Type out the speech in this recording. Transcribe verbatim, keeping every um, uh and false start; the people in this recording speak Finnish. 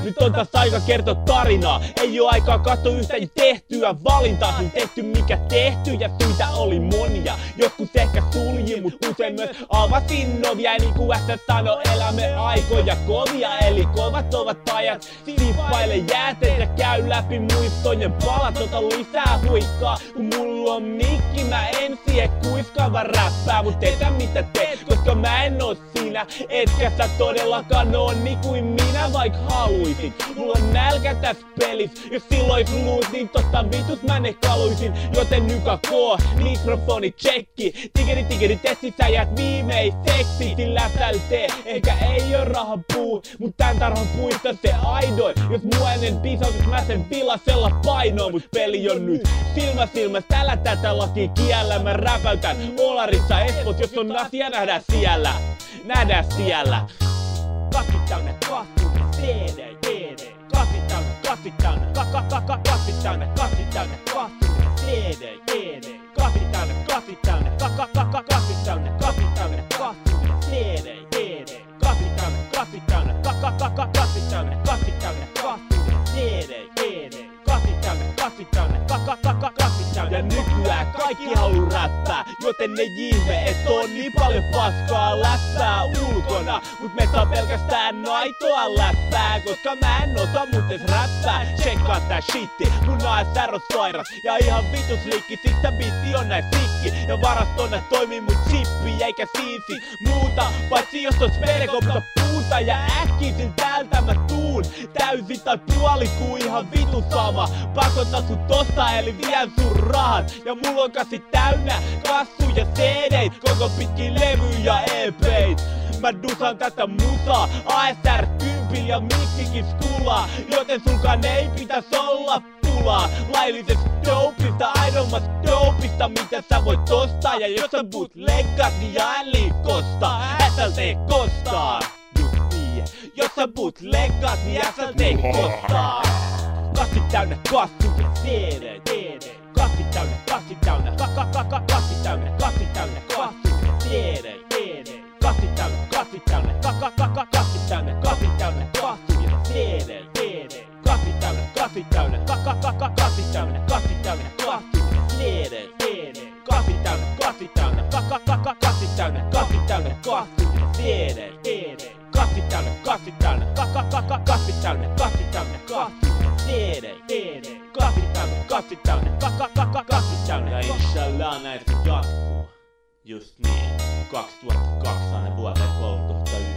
Nyt on taas aika kertoa tarinaa. Ei oo aikaa katsoa yhtään tehtyä valintaa. Kun tehty mikä tehty ja syitä oli monia. Joskus ehkä sulji, mut usein myös avasin ovia. Eli kun äsken sano, elämme aikoja kovia. Eli kovat ovat ajat, siippaile jäätet ja käy läpi muistojen palat. Ota lisää huikkaa, kun mulla on mikki. Mä en siihen kuiskaava räppää, mut teetä mitä teet, koska mä en oo siinä. Etkä sä todellakaan oo niin kuin minä vaik haluisin. Mulla on nälkä täs pelis, jos silloin fluut, niin tosta vitus mä ne kaluisin. Joten nykä koo, mikrofoni tsekki. Tigeri tigeri testit sä jäät viimeiseksi. Sillä tältee, eikä ei oo rahan puu, mut tän tarhan puista se aidoin. Jos mua ennen pisautus mä sen vilasella painoa. Mut peli on nyt silmä silmäs, tällä tätä laki kiellä. Mä räpäytän Olarissa Espos, jos on asia nähdään siellä. Nähdään siellä. Kassi täynnä kassi, C D, D D. Kassi täynnä, kassi täynnä, kaka kaka kassi täynnä, kassi täynnä, kassi, C D, D D. Kassi täynnä, kassi täynnä, kaka kaka kassi täynnä, kassi täynnä, kassi, C D, D D. Kassi täynnä, kassi täynnä, kaka kaka kassi täynnä, kassi täynnä, kassi, C D, D D. Kassi täynnä, kassi täynnä, kaka kaka kassi täynnä. Ja nykyään kaikki haluu räppää, joten ne ihme, et on niin paljon paskaa läppää ulkona. Mut me saa pelkästään aitoa läppää, koska mä en ota muuten räppää. Tsekkaa tää shitti, mun A S R on sairas ja ihan vitus liikki, siksi tää biitti on näin sikki. Ja varastona toimii mun chippi eikä siisi muuta, paitsi jos on sperekopta puuta. Ja äkkisin täältä mä tuun, täysin tai puolikuu ihan vitu sama. Pakota sut tosta eli vien sun rahat. Ja mulla on kasi täynnä kassuja C D:t, koko pitkin levyjä ja E P:t. Mä dusan tätä musaa, A S R kympil ja mikkikin skulaa. Joten sulkaan ei pitäis olla pulaa laillisesta dopista, ainoammasta dopista, mitä sä voit ostaa. Ja jos sä bootleggat, niin ääli kostaa, S L T kostaa. Just niin, jos sä bootleggat, niin S L T kostaa. Kassi täynnä kassuja, C D, D D. Kassi täynnä, kassi täynnä, kaka kaka kassi täynnä, kassi täynnä, kassuja, C D, D D. Kassi täynnä, kassi täynnä, kaka kaka kassi täynnä, kassi täynnä, kassuja, C D, D D. Kassi täynnä, kassi täynnä, kaka kaka kassi täynnä, kassi täynnä, kassuja, C D, D D. Kassi täynnä, kassi täynnä, kaka kaka kassi täynnä, kassi täynnä, kassuja, C D, D D. Kassi täynnä, kassi täynnä, kaka kaka kassi täynnä, kassi täynnä, kassuja, C D, D D. Kassi täynnä, kassi täynnä, kaka kaka kassi täynnä. Ja inshallah näitä jatkuu. Just niin, kaksituhattakaksi vuoteen kolmetoista